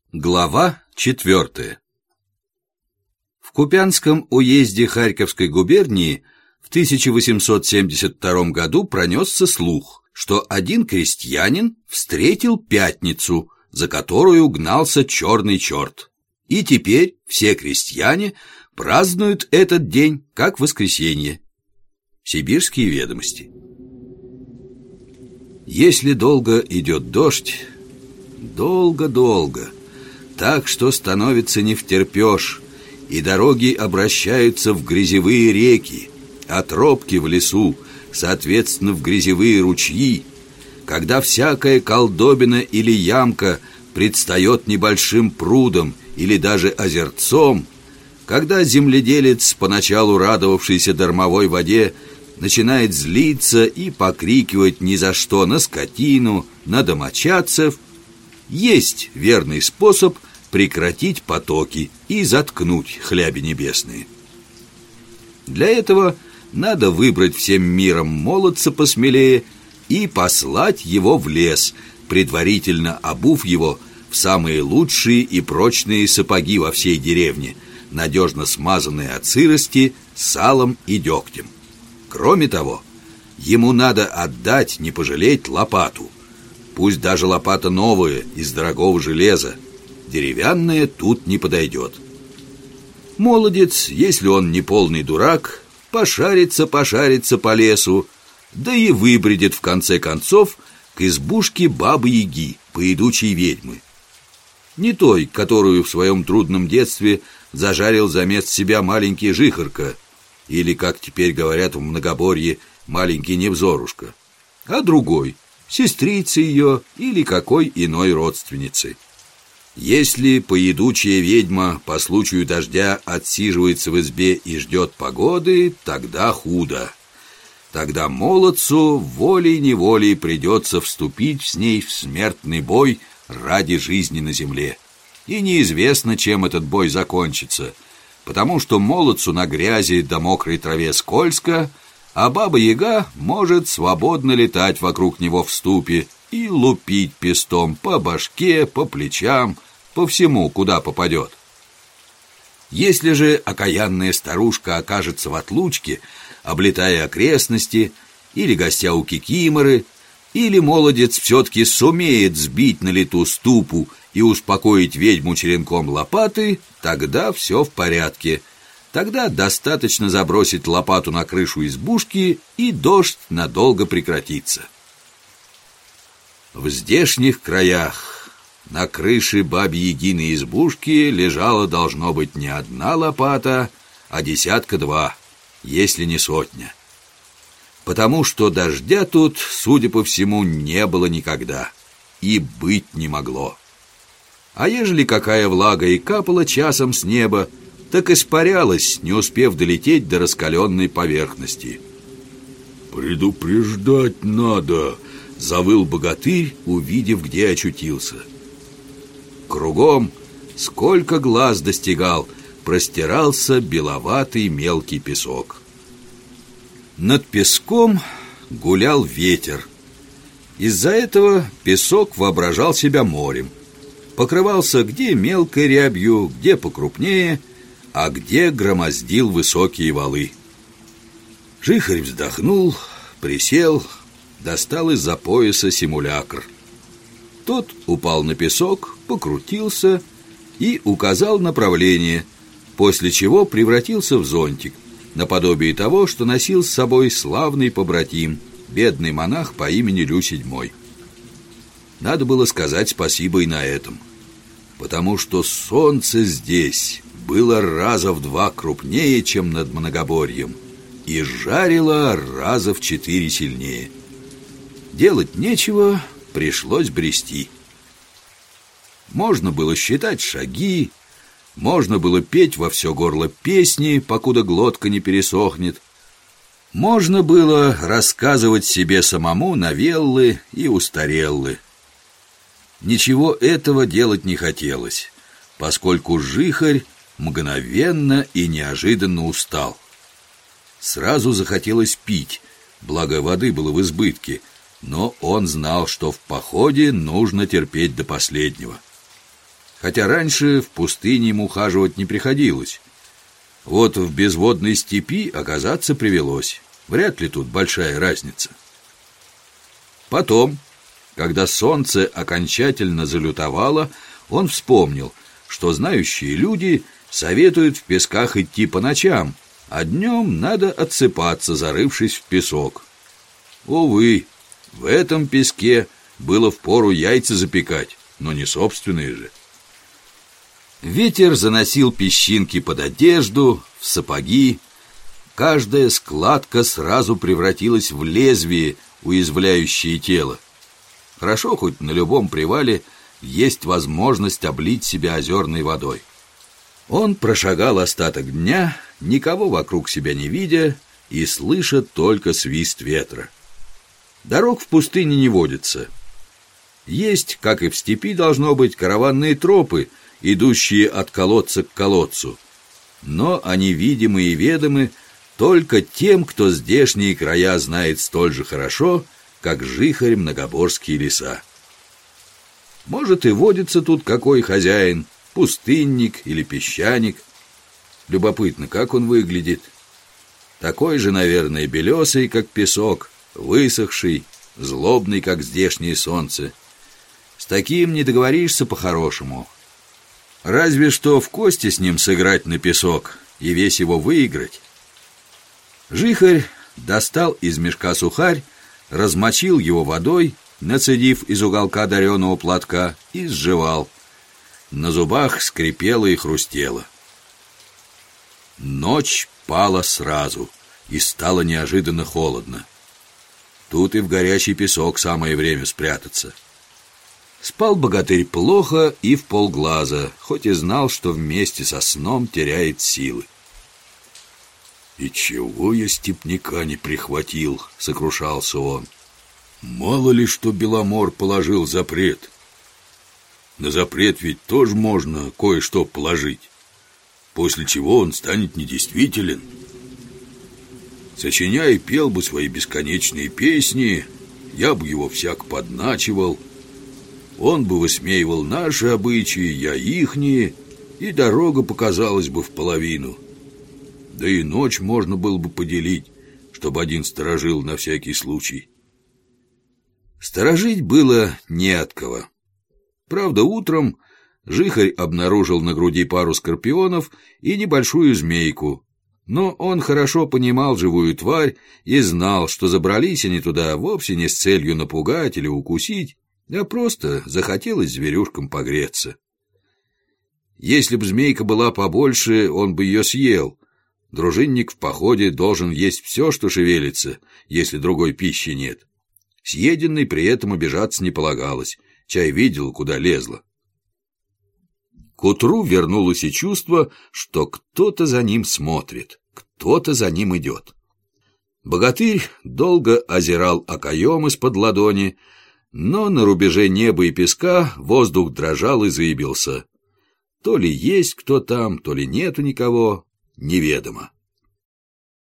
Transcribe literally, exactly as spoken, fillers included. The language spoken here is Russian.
Глава четвертая. В Купянском уезде Харьковской губернии в тысяча восемьсот семьдесят втором году пронесся слух, что один крестьянин встретил пятницу, за которую гнался черный черт. И теперь все крестьяне празднуют этот день как воскресенье. Сибирские ведомости. Если долго идет дождь, долго-долго, так что становится невтерпешь, и дороги обращаются в грязевые реки, а тропки в лесу, соответственно, в грязевые ручьи, когда всякая колдобина или ямка предстает небольшим прудом или даже озерцом, когда земледелец, поначалу радовавшийся дармовой воде, начинает злиться и покрикивать ни за что на скотину, на домочадцев, есть верный способ прекратить потоки и заткнуть хляби небесные. Для этого надо выбрать всем миром молодца посмелее и послать его в лес, предварительно обув его в самые лучшие и прочные сапоги во всей деревне, надежно смазанные от сырости салом и дегтем. Кроме того, ему надо отдать, не пожалеть, лопату. Пусть даже лопата новая, из дорогого железа. Деревянная тут не подойдет. Молодец, если он не полный дурак, пошарится-пошарится по лесу, да и выбредет в конце концов к избушке бабы-яги, поедучей ведьмы. Не той, которую в своем трудном детстве зажарил замест себя маленький Жихарка, или, как теперь говорят в многоборье, маленький Невзорушка, а другой, сестрицы ее или какой иной родственницы. Если поедучая ведьма по случаю дождя отсиживается в избе и ждет погоды, тогда худо. Тогда молодцу волей-неволей придется вступить с ней в смертный бой ради жизни на земле. И неизвестно, чем этот бой закончится, потому что молодцу на грязи да мокрой траве скользко, а баба-яга может свободно летать вокруг него в ступе и лупить пестом по башке, по плечам, по всему, куда попадет. Если же окаянная старушка окажется в отлучке, облетая окрестности, или гостя у кикиморы, или молодец все-таки сумеет сбить на лету ступу и успокоить ведьму черенком лопаты, тогда все в порядке. Тогда достаточно забросить лопату на крышу избушки, и дождь надолго прекратится. В здешних краях на крыше бабьи-ягиной избушки лежала, должно быть, не одна лопата, а десятка-два, если не сотня. Потому что дождя тут, судя по всему, не было никогда и быть не могло. А ежели какая влага и капала часом с неба, так испарялась, не успев долететь до раскаленной поверхности. «Предупреждать надо!» — завыл богатырь, увидев, где очутился. Кругом, сколько глаз достигал, простирался беловатый мелкий песок. Над песком гулял ветер. Из-за этого песок воображал себя морем. Покрывался где мелкой рябью, где покрупнее, а где громоздил высокие валы. Жихарь вздохнул, присел, достал из-за пояса симулякр. Тот упал на песок, покрутился и указал направление, после чего превратился в зонтик, наподобие того, что носил с собой славный побратим, бедный монах по имени Лю седьмой. Надо было сказать спасибо и на этом, потому что солнце здесь было раза в два крупнее, чем над Многоборьем, и жарило раза в четыре сильнее. Делать нечего, пришлось брести. Можно было считать шаги, можно было петь во все горло песни, покуда глотка не пересохнет. Можно было рассказывать себе самому новеллы и устареллы. Ничего этого делать не хотелось, поскольку Жихарь мгновенно и неожиданно устал. Сразу захотелось пить, благо воды было в избытке, но он знал, что в походе нужно терпеть до последнего. хотя раньше в пустыне ему ухаживать не приходилось. Вот в безводной степи оказаться привелось. Вряд ли тут большая разница. Потом, когда солнце окончательно залютовало, он вспомнил, что знающие люди советуют в песках идти по ночам, а днем надо отсыпаться, зарывшись в песок. Увы, в этом песке было впору яйца запекать, но не собственные же. Ветер заносил песчинки под одежду, в сапоги. Каждая складка сразу превратилась в лезвие, уязвляющее тело. Хорошо, хоть на любом привале есть возможность облить себя озерной водой. Он прошагал остаток дня, никого вокруг себя не видя и слыша только свист ветра. Дорог в пустыне не водится. Есть, как и в степи, должно быть, караванные тропы, идущие от колодца к колодцу. Но они видимы и ведомы только тем, кто здешние края знает столь же хорошо, как жихарь многоборские леса. Может, и водится тут какой хозяин, пустынник или песчаник. Любопытно, как он выглядит. Такой же, наверное, белесый, как песок, высохший, злобный, как здешнее солнце. С таким не договоришься по-хорошему. Разве что в кости с ним сыграть на песок и весь его выиграть. Жихарь достал из мешка сухарь, размочил его водой, нацедив из уголка дареного платка, и сживал. На зубах скрипело и хрустело. Ночь пала сразу, и стало неожиданно холодно. Тут и в горячий песок самое время спрятаться. Спал богатырь плохо и вполглаза, хоть и знал, что вместе со сном теряет силы. «И чего я степняка не прихватил?» — сокрушался он. «Мало ли, что Беломор положил запрет. На запрет ведь тоже можно кое-что положить, после чего он станет недействителен. Сочиняя и пел бы свои бесконечные песни, я бы его всяк подначивал. Он бы высмеивал наши обычаи, я ихние, и дорога показалась бы в половину. Да и ночь можно было бы поделить, чтобы один сторожил на всякий случай». Сторожить было не от кого. Правда, утром жихарь обнаружил на груди пару скорпионов и небольшую змейку, но он хорошо понимал живую тварь и знал, что забрались они туда вовсе не с целью напугать или укусить, а просто захотелось зверюшкам погреться. Если б змейка была побольше, он бы ее съел. Дружинник в походе должен есть все, что шевелится, если другой пищи нет. Съеденной при этом обижаться не полагалось, чай видел, куда лезла. К утру вернулось и чувство, что кто-то за ним смотрит, кто-то за ним идет. Богатырь долго озирал окоем из-под ладони, но на рубеже неба и песка воздух дрожал и заебился. То ли есть кто там, то ли нету никого, неведомо.